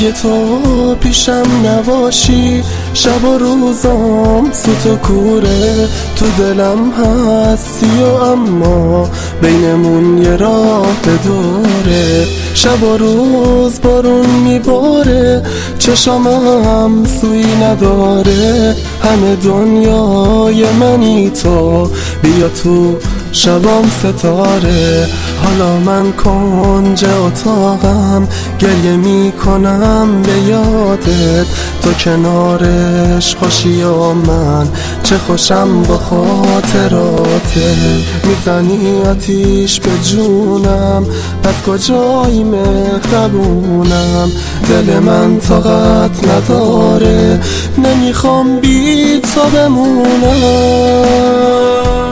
اگه تو پیشم نباشی شب و روزم سوت و کوره، تو دلم هستی و اما بینمون یه راه به دوره. شب و روز بارون میباره، چشامم سویی نداره، همه دنیای منی تو، بیا تو شبام ستاره. حالا من کنج اتاقم گریه میکنم به یادت، تو کنارش خوشی یا من چه خوشم با خاطراته. میزنی آتیش به جونم پس کجای مهربونم، دل من طاقت نداره نمیخوام بی تو بمونم.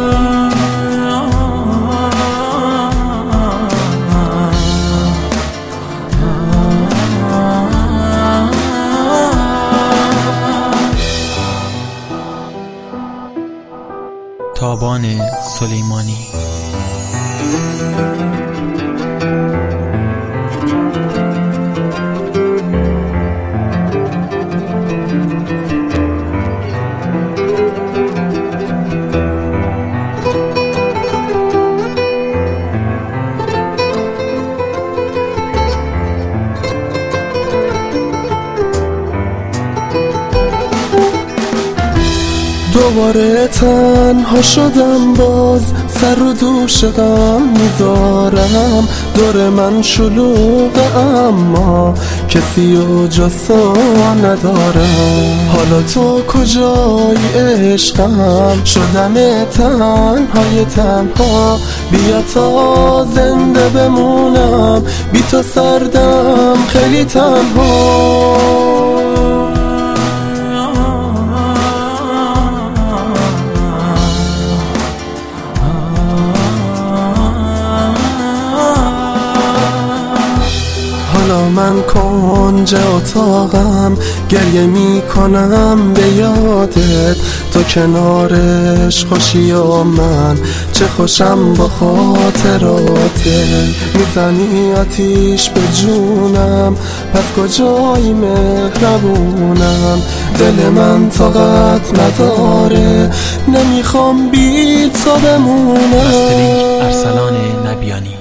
تابان سلیمانی. دوباره تنها شدم، باز سر رو دوش غم میذارم، دور من شلوغه اما کسی و جسا ندارم. حالا تو کجای عشقم، شدم تنهای تنها، بیا تا زنده بمونم، بی تو سردم خیلی تنها. من کنج اتاقم گریه میکنم به یادت، تو کنارش خوشی و من چه خوشم با خاطراته. میزنی آتیش به جونم پس کجای مهربونم، دل من طاقت نداره نمیخوام بی تو بمونم. ارسلان نبیانی.